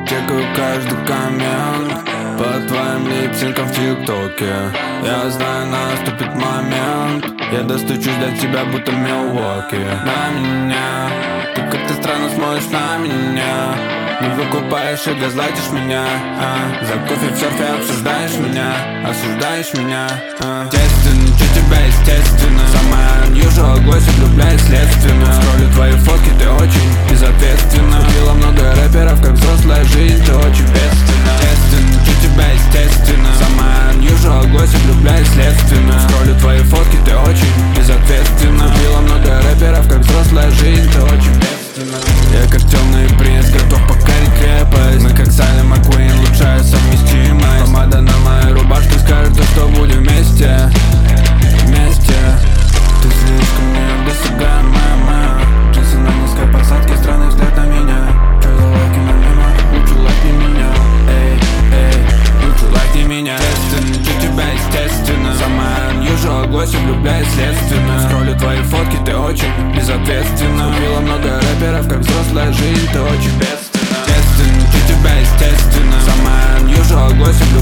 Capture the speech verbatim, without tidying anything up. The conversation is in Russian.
чекаю каждый коммент по твоим липсинкам в ТикТоке. Я знаю, наступит момент, я достучусь до тебя, будто Милуоки. На меня, ты как-то странно смотришь на меня, не выкупаешь и газлайтишь меня, а. За кофе в серфе обсуждаешь меня, осуждаешь меня, а. Естественно, что тебя естественно, самая unusual, гость влюбляюсь следственно. Скроллю твои фотки, ты очень безответственна. Убила много рэперов, как взрослая жизнь, ты очень бедственна. Естественно, что тебя естественно, самая unusual, гость влюбляюсь следственно. Скроллю твои фотки, ты очень безответственна. Убила много рэперов, как взрослая жизнь, ты очень бедственна. Я как темный принц, готов покорить крепость. Мы как Салем Маккуин, лучшая совместимость. Помада на моей рубашке скажет то, что будем вместе. Вместе. Ты слишком недосягаемая. Джинсы на низкой посадке, странный взгляд на меня. Чё за лайки на мимо? Лучше лайкни меня. Эй, эй, лучше лайкни меня. Естественно, что тебя естественно, самая unusual, гость влюбляюсь следственно. Скроллю твои фотки, ты очень безответственна. Убила много рэперов, как взрослая жизнь, ты очень бедственна. Естественно, что тебя естественно, самая unusual, гость влюбляюсь